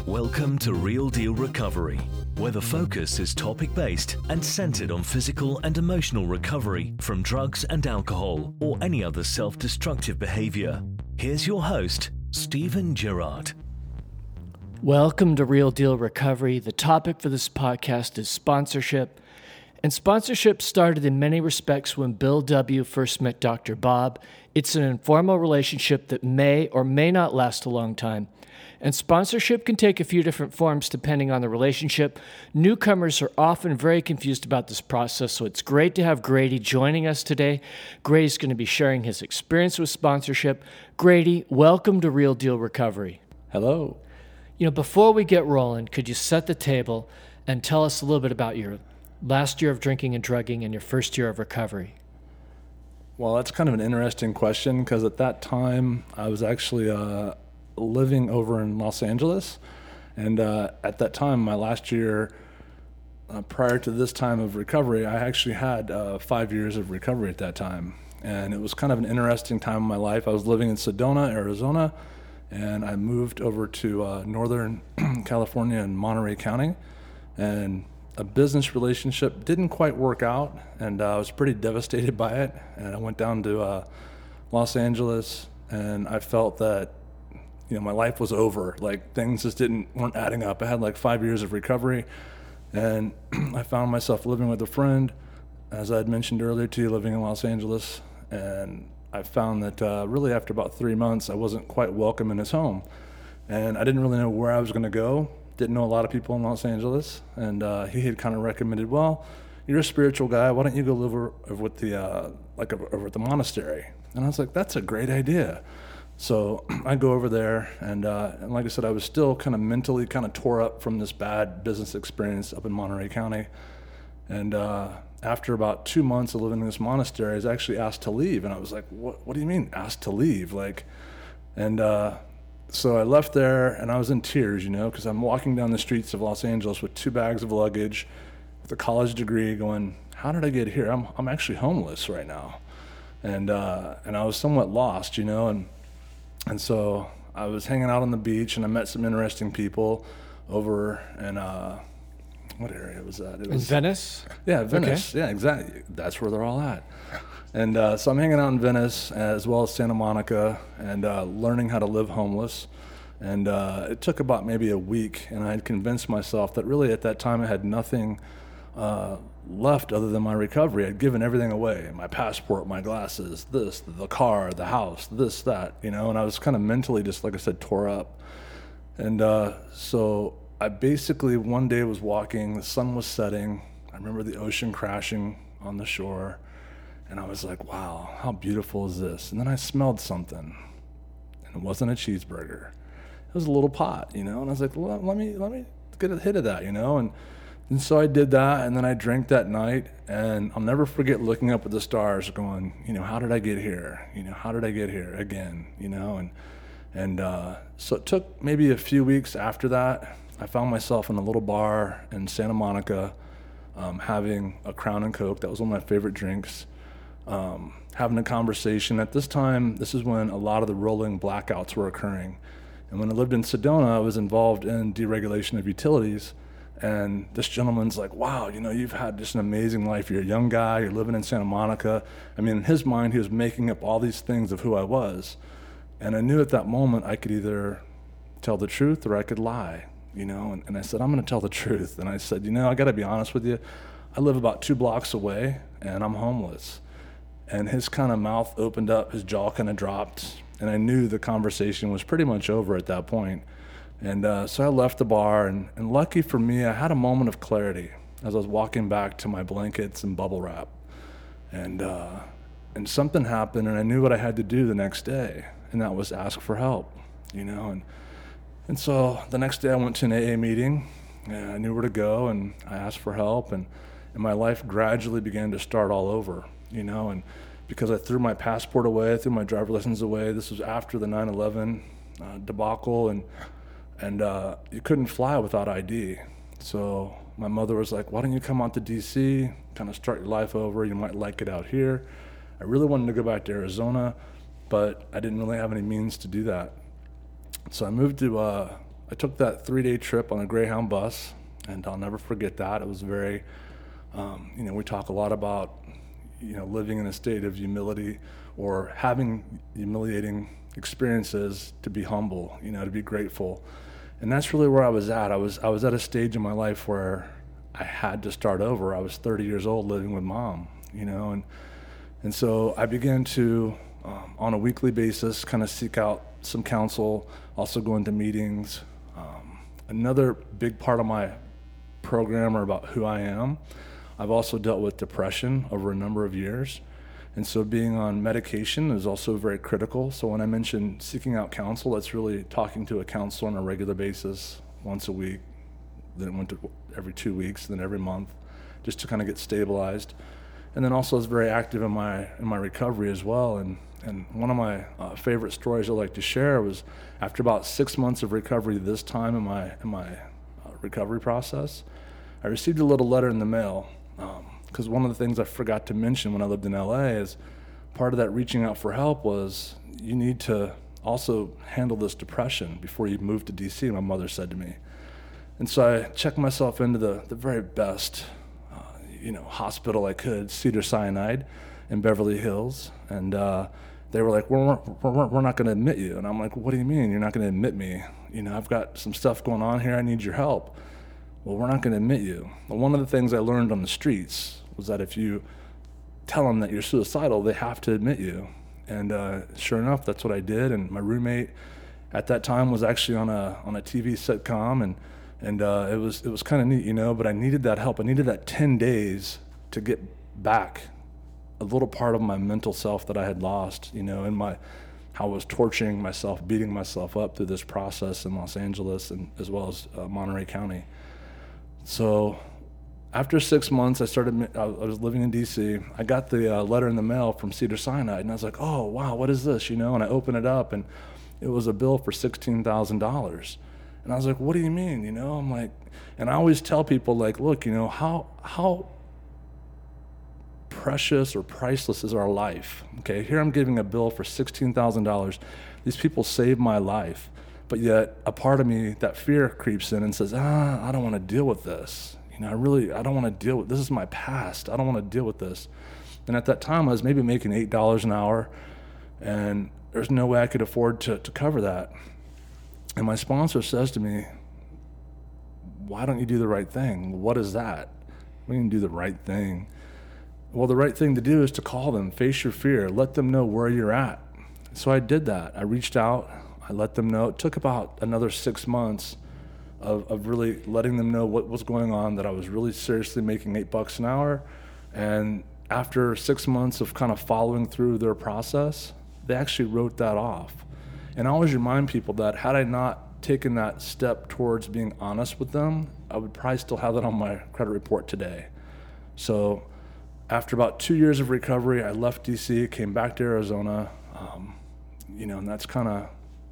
Welcome to Real Deal Recovery, where the focus is topic-based and centered on physical and emotional recovery from drugs and alcohol or any other self-destructive behavior. Here's your host, Stephen Girard. Welcome to Real Deal Recovery. The topic for this podcast is sponsorship. And sponsorship started in many respects when Bill W. first met Dr. Bob. It's an informal relationship that may or may not last a long time. And sponsorship can take a few different forms depending on the relationship. Newcomers are often very confused about this process, so it's great to have Grady joining us today. Grady's going to be sharing his experience with sponsorship. Grady, welcome to Real Deal Recovery. Hello. Before we get rolling, could you set the table and tell us a little bit about your last year of drinking and drugging and your first year of recovery? Well, that's kind of an interesting question because at that time I was actually living over in Los Angeles. And at that time, my last year, prior to this time of recovery, I actually had 5 years of recovery at that time. And it was kind of an interesting time in my life. I was living in Sedona, Arizona, and I moved over to Northern California in Monterey County. And a business relationship didn't quite work out, and I was pretty devastated by it. And I went down to Los Angeles, and I felt that my life was over. Like things just weren't adding up. I had like 5 years of recovery, and I found myself living with a friend, as I had mentioned earlier to you, living in Los Angeles. And I found that really after about 3 months, I wasn't quite welcome in his home, and I didn't really know where I was going to go. Didn't know a lot of people in Los Angeles, and he had kind of recommended, well, you're a spiritual guy. Why don't you go live over at the monastery? And I was like, that's a great idea. So I go over there, and like I said, I was still kind of mentally kind of tore up from this bad business experience up in Monterey County. And after about 2 months of living in this monastery, I was actually asked to leave. And I was like, what do you mean asked to leave? So I left there, and I was in tears, because I'm walking down the streets of Los Angeles with 2 bags of luggage, with a college degree, going, how did I get here? I'm actually homeless right now. And I was somewhat lost, and so I was hanging out on the beach, and I met some interesting people over in, what area was that? In Venice? Yeah, Venice. Okay. Yeah, exactly. That's where they're all at. And so I'm hanging out in Venice as well as Santa Monica and learning how to live homeless. And it took about maybe a week, and I had convinced myself that really at that time I had nothing left other than my recovery. I'd given everything away, my passport, my glasses, this, the car, the house, this, that, and I was kind of mentally just, like I said, tore up. And so I basically one day was walking, the sun was setting, I remember the ocean crashing on the shore, and I was like, wow, how beautiful is this? And then I smelled something, and it wasn't a cheeseburger. It was a little pot, and I was like, well, let me get a hit of that, And so I did that, and then I drank that night, and I'll never forget looking up at the stars going, how did I get here? How did I get here again? And so it took maybe a few weeks after that. I found myself in a little bar in Santa Monica, having a Crown and Coke. That was one of my favorite drinks. Having a conversation. At this time, this is when a lot of the rolling blackouts were occurring. And when I lived in Sedona, I was involved in deregulation of utilities. And this gentleman's like, wow, you've had just an amazing life. You're a young guy, you're living in Santa Monica. I mean, in his mind, he was making up all these things of who I was. And I knew at that moment I could either tell the truth or I could lie, and I said, I'm going to tell the truth. And I said, I got to be honest with you. I live about 2 blocks away, and I'm homeless. And his kind of mouth opened up, his jaw kind of dropped, and I knew the conversation was pretty much over at that point. And so I left the bar, and lucky for me, I had a moment of clarity as I was walking back to my blankets and bubble wrap. And something happened, and I knew what I had to do the next day, and that was ask for help, And so the next day I went to an AA meeting, and I knew where to go, and I asked for help, and my life gradually began to start all over, and because I threw my passport away, I threw my driver's license away. This was after the 9/11 debacle, and you couldn't fly without ID. So my mother was like, why don't you come out to DC, kind of start your life over, you might like it out here. I really wanted to go back to Arizona, but I didn't really have any means to do that. So I moved to I took that 3-day trip on a Greyhound bus, and I'll never forget that. It was very, we talk a lot about, living in a state of humility or having humiliating experiences to be humble, to be grateful. And that's really where I was at. I was at a stage in my life where I had to start over. I was 30 years old living with mom, and so I began to, on a weekly basis, kind of seek out some counsel, also go into meetings. Another big part of my program are about who I am. I've also dealt with depression over a number of years. And so being on medication is also very critical. So when I mention seeking out counsel, that's really talking to a counselor on a regular basis, once a week, then it went to every 2 weeks, then every month, just to kind of get stabilized. And then also I was very active in my recovery as well. And one of my favorite stories I like to share was after about 6 months of recovery this time in my recovery process, I received a little letter in the mail. Because one of the things I forgot to mention when I lived in LA is part of that reaching out for help was you need to also handle this depression before you move to DC, my mother said to me. And so I checked myself into the very best hospital I could, Cedars-Sinai in Beverly Hills. And they were like, we're not going to admit you. And I'm like, what do you mean you're not going to admit me? I've got some stuff going on here. I need your help. Well, we're not going to admit you. Well, one of the things I learned on the streets was that if you tell them that you're suicidal, they have to admit you. And sure enough, that's what I did. And my roommate at that time was actually on a TV sitcom, and it was kind of neat, but I needed that help. I needed that 10 days to get back a little part of my mental self that I had lost, in how I was torturing myself, beating myself up through this process in Los Angeles and as well as Monterey County. So after 6 months, I was living in DC. I got the letter in the mail from Cedars-Sinai, and I was like, oh, wow, what is this, And I opened it up, and it was a bill for $16,000. And I was like, what do you mean, I'm like, and I always tell people, like, look, how precious or priceless is our life, okay? Here I'm giving a bill for $16,000. These people saved my life. But yet a part of me, that fear creeps in and says, I don't want to deal with this. I don't want to deal with, this is my past. I don't want to deal with this. And at that time I was maybe making $8 an hour, and there's no way I could afford to cover that. And my sponsor says to me, why don't you do the right thing? What is that? We can do the right thing. Well, the right thing to do is to call them, face your fear, let them know where you're at. So I did that. I reached out. I let them know. It took about another 6 months of really letting them know what was going on, that I was really seriously making $8 an hour. And after 6 months of kind of following through their process, they actually wrote that off. And I always remind people that had I not taken that step towards being honest with them, I would probably still have that on my credit report today. So after about 2 years of recovery, I left DC, came back to Arizona, and that's kind of.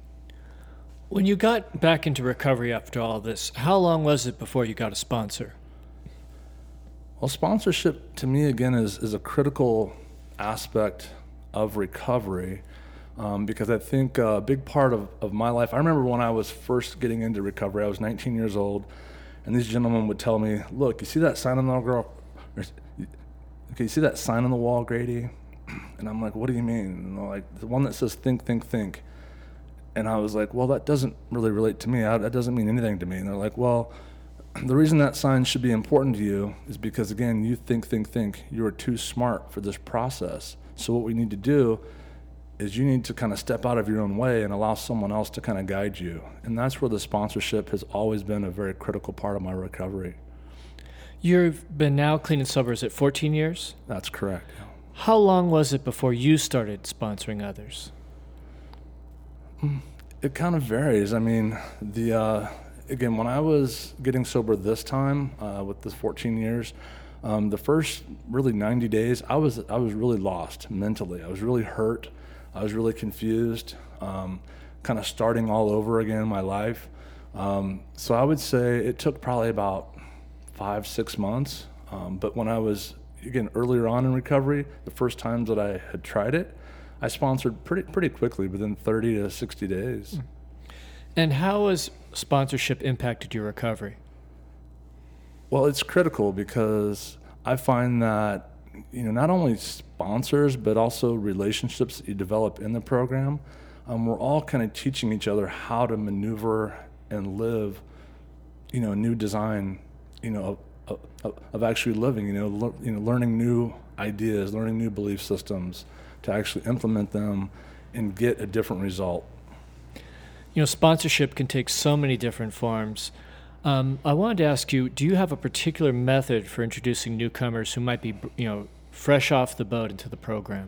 When you got back into recovery after all this, how long was it before you got a sponsor? Well, sponsorship to me, again, is a critical aspect of recovery, because I think a big part of my life, I remember when I was first getting into recovery, I was 19 years old, and these gentlemen would tell me, look, you see that sign on the wall, you see that sign on the wall, Grady? And I'm like, what do you mean? And they're like, the one that says think, think, think. And I was like, well, that doesn't really relate to me. That doesn't mean anything to me. And they're like, well, the reason that sign should be important to you is because, again, you think, think, think. You are too smart for this process. So what we need to do is you need to kind of step out of your own way and allow someone else to kind of guide you. And that's where the sponsorship has always been a very critical part of my recovery. You've been now clean and sober, is it 14 years? That's correct. How long was it before you started sponsoring others? It kind of varies. I mean, again, when I was getting sober this time, with this 14 years, the first really 90 days, I was really lost mentally. I was really hurt. I was really confused, kind of starting all over again in my life. So I would say it took probably about 5-6 months. But when I was, again, earlier on in recovery, the first times that I had tried it, I sponsored pretty quickly, within 30 to 60 days. And how has sponsorship impacted your recovery? Well, it's critical because I find that, not only sponsors, but also relationships that you develop in the program, we're all kind of teaching each other how to maneuver and live, a new design, of actually living, learning new ideas, learning new belief systems to actually implement them and get a different result. Sponsorship can take so many different forms. I wanted to ask you, do you have a particular method for introducing newcomers who might be, fresh off the boat into the program?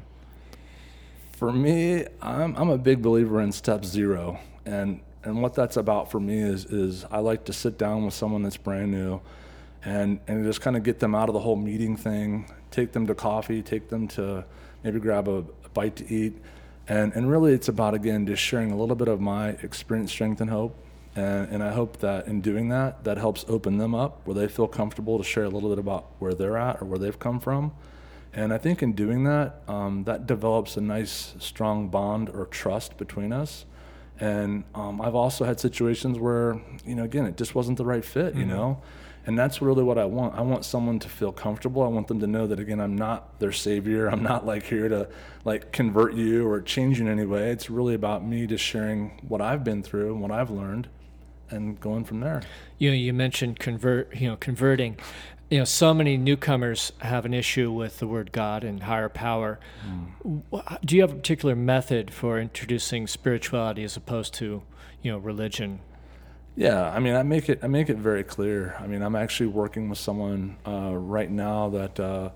For me, I'm a big believer in step zero. And what that's about for me is I like to sit down with someone that's brand new and just kind of get them out of the whole meeting thing, take them to coffee, take them to maybe grab a bite to eat. And really it's about, again, just sharing a little bit of my experience, strength, and hope. And I hope that in doing that helps open them up where they feel comfortable to share a little bit about where they're at or where they've come from. And I think in doing that, that develops a nice, strong bond or trust between us. And I've also had situations where, again, it just wasn't the right fit, And that's really what I want. I want someone to feel comfortable. I want them to know that, again, I'm not their savior. I'm not here to convert you or change you in any way. It's really about me just sharing what I've been through and what I've learned and going from there. You mentioned converting. So many newcomers have an issue with the word God and higher power. Do you have a particular method for introducing spirituality as opposed to, religion? Yeah, I make it very clear. I'm actually working with someone right now that,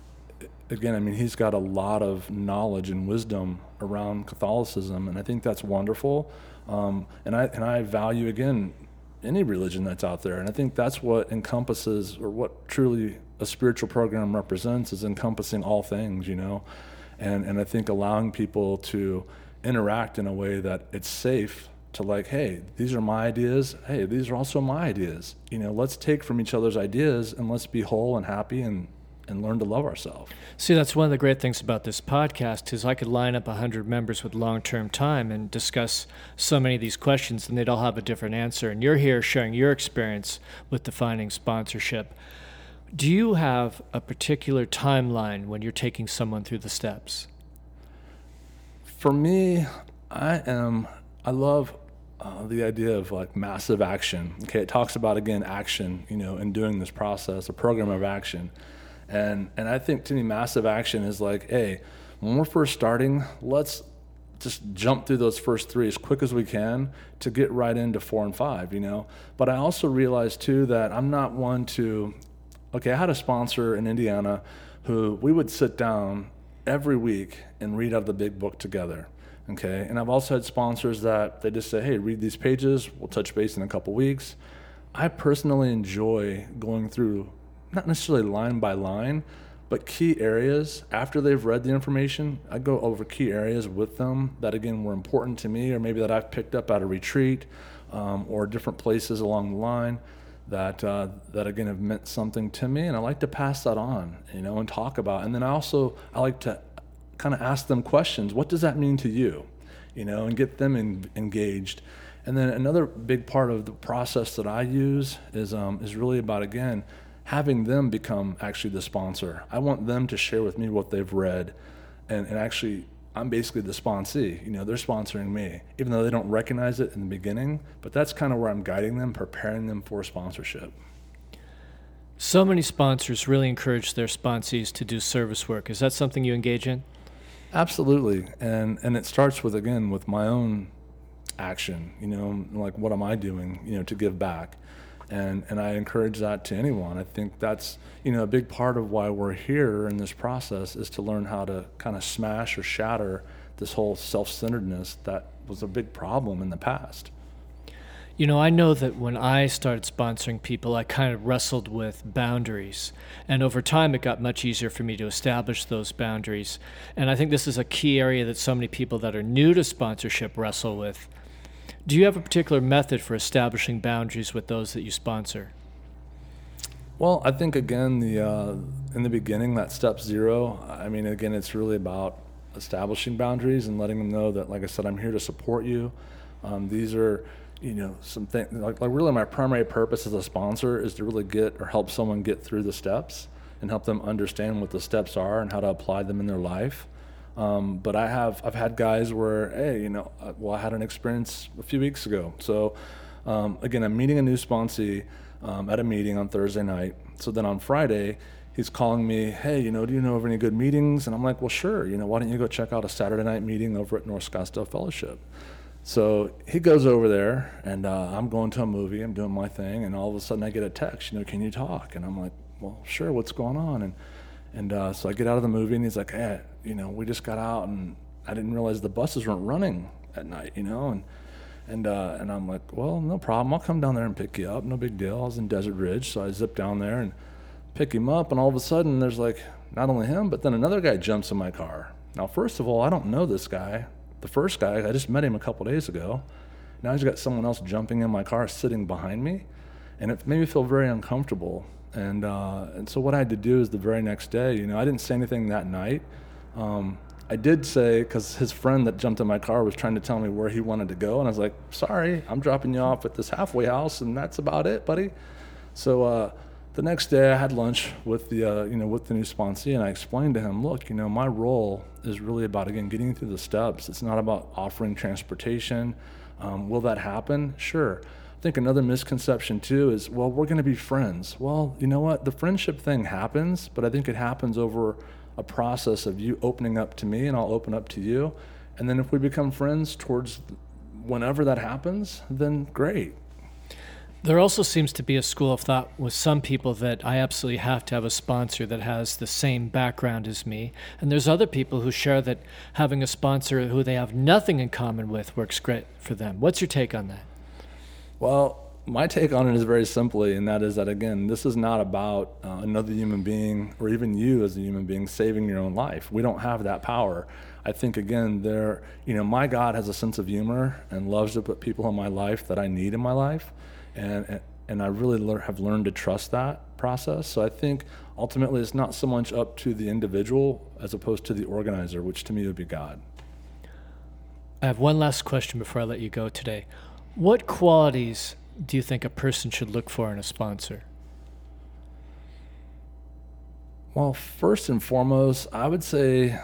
again, he's got a lot of knowledge and wisdom around Catholicism, and I think that's wonderful. And I value, again, any religion that's out there, and I think that's what encompasses, or what truly a spiritual program represents, is encompassing all things, And I think allowing people to interact in a way that it's safe to hey, these are my ideas. Hey, these are also my ideas. Let's take from each other's ideas and let's be whole and happy and learn to love ourselves. See, that's one of the great things about this podcast is I could line up 100 members with long-term time and discuss so many of these questions, and they'd all have a different answer. And you're here sharing your experience with defining sponsorship. Do you have a particular timeline when you're taking someone through the steps? For me, I love the idea of massive action. Okay, it talks about, again, action, in doing this process, a program of action. And I think, to me, massive action is hey, when we're first starting, let's just jump through those first three as quick as we can to get right into 4 and 5, But I also realize, too, that I'm not one to, I had a sponsor in Indiana who we would sit down every week and read out of the big book together. Okay, and I've also had sponsors that they just say, hey, read these pages, we'll touch base in a couple weeks. I personally enjoy going through, not necessarily line by line, but key areas. After they've read the information, I go over key areas with them that, again, were important to me, or maybe that I've picked up at a retreat or different places along the line that again, have meant something to me. And I like to pass that on, and talk about. And then I like to kind of ask them questions. What does that mean to you? And get them engaged. And then another big part of the process that I use is really about, again, having them become actually the sponsor. I want them to share with me what they've read, and actually I'm basically the sponsee. They're sponsoring me, even though they don't recognize it in the beginning, but that's kind of where I'm guiding them, preparing them for sponsorship. So many sponsors really encourage their sponsees to do service work. Is that something you engage in? Absolutely, and it starts with, again, with my own action, what am I doing, to give back, and I encourage that to anyone. I think that's, a big part of why we're here in this process is to learn how to kind of smash or shatter this whole self-centeredness that was a big problem in the past. I know that when I started sponsoring people, I kind of wrestled with boundaries. And over time, it got much easier for me to establish those boundaries. And I think this is a key area that so many people that are new to sponsorship wrestle with. Do you have a particular method for establishing boundaries with those that you sponsor? Well, I think, again, in the beginning, that step zero, again, it's really about establishing boundaries and letting them know that, like I said, I'm here to support you. These are something like really my primary purpose as a sponsor is to really get or help someone get through the steps and help them understand what the steps are and how to apply them in their life. But I've had guys where, hey, I had an experience a few weeks ago. So again, I'm meeting a new sponsee at a meeting on Thursday night. So then on Friday, he's calling me, hey, do you know of any good meetings? And I'm like, well, sure. Why don't you go check out a Saturday night meeting over at North Scottsdale Fellowship? So he goes over there, and I'm going to a movie. I'm doing my thing, and all of a sudden I get a text, can you talk? And I'm like, well, sure, what's going on? And so I get out of the movie, and he's like, hey, we just got out, and I didn't realize the buses weren't running at night, and I'm like, well, no problem. I'll come down there and pick you up. No big deal. I was in Desert Ridge, so I zip down there and pick him up, and all of a sudden there's like not only him, but then another guy jumps in my car. Now, first of all, I don't know this guy. The first guy, I just met him a couple days ago. Now he's got someone else jumping in my car sitting behind me, and it made me feel very uncomfortable. And so what I had to do is the very next day, I didn't say anything that night. I did say, because his friend that jumped in my car was trying to tell me where he wanted to go, and I was like, sorry, I'm dropping you off at this halfway house, and that's about it, buddy. So the next day I had lunch with the with the new sponsee, and I explained to him, look, my role is really about, again, getting through the steps. It's not about offering transportation. Will that happen? Sure. I think another misconception too is, well, we're going to be friends. Well, you know what? The friendship thing happens, but I think it happens over a process of you opening up to me and I'll open up to you. And then if we become friends towards whenever that happens, then great. There also seems to be a school of thought with some people that I absolutely have to have a sponsor that has the same background as me. And there's other people who share that having a sponsor who they have nothing in common with works great for them. What's your take on that? Well, my take on it is very simply, and that is that, again, this is not about another human being or even you as a human being saving your own life. We don't have that power. I think, again, my God has a sense of humor and loves to put people in my life that I need in my life. And I really have learned to trust that process. So I think ultimately it's not so much up to the individual as opposed to the organizer, which to me would be God. I have one last question before I let you go today. What qualities do you think a person should look for in a sponsor? Well, first and foremost, I would say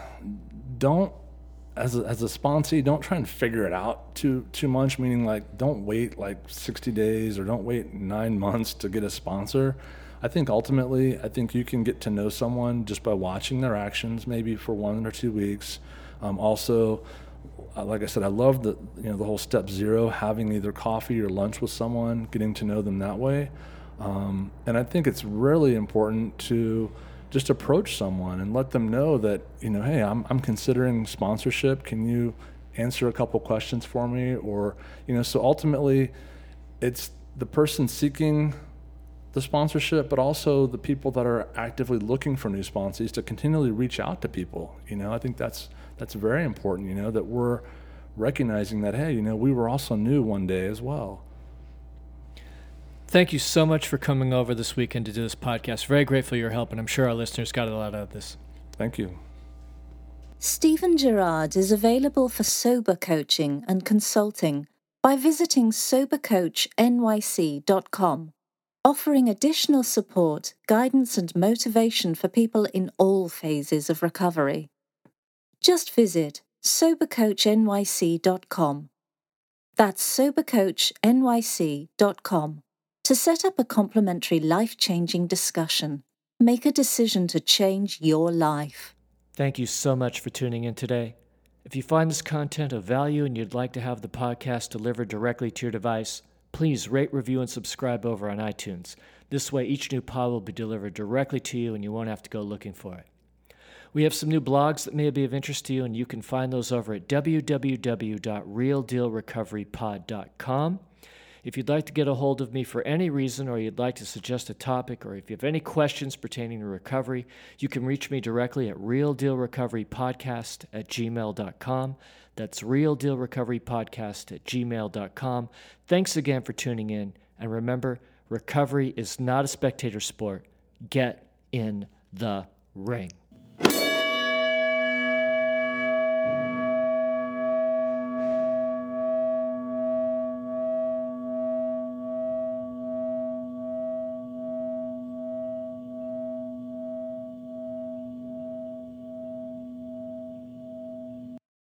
as a sponsee, don't try and figure it out too much, meaning like don't wait like 60 days or don't wait 9 months to get a sponsor. I think ultimately, you can get to know someone just by watching their actions, maybe for 1 or 2 weeks. Also, like I said, I love the whole step 0, having either coffee or lunch with someone, getting to know them that way. And I think it's really important to just approach someone and let them know that, hey, I'm considering sponsorship. Can you answer a couple questions for me? Or, so ultimately it's the person seeking the sponsorship, but also the people that are actively looking for new sponsees to continually reach out to people. I think that's very important, that we're recognizing that, hey, we were also new one day as well. Thank you so much for coming over this weekend to do this podcast. Very grateful for your help, and I'm sure our listeners got a lot out of this. Thank you. Stephen Girard is available for sober coaching and consulting by visiting sobercoachnyc.com, offering additional support, guidance, and motivation for people in all phases of recovery. Just visit sobercoachnyc.com. That's sobercoachnyc.com. to set up a complimentary life-changing discussion. Make a decision to change your life. Thank you so much for tuning in today. If you find this content of value and you'd like to have the podcast delivered directly to your device, please rate, review, and subscribe over on iTunes. This way, each new pod will be delivered directly to you and you won't have to go looking for it. We have some new blogs that may be of interest to you, and you can find those over at www.realdealrecoverypod.com. If you'd like to get a hold of me for any reason, or you'd like to suggest a topic, or if you have any questions pertaining to recovery, you can reach me directly at realdealrecoverypodcast@gmail.com. That's realdealrecoverypodcast@gmail.com. Thanks again for tuning in, and remember, recovery is not a spectator sport. Get in the ring.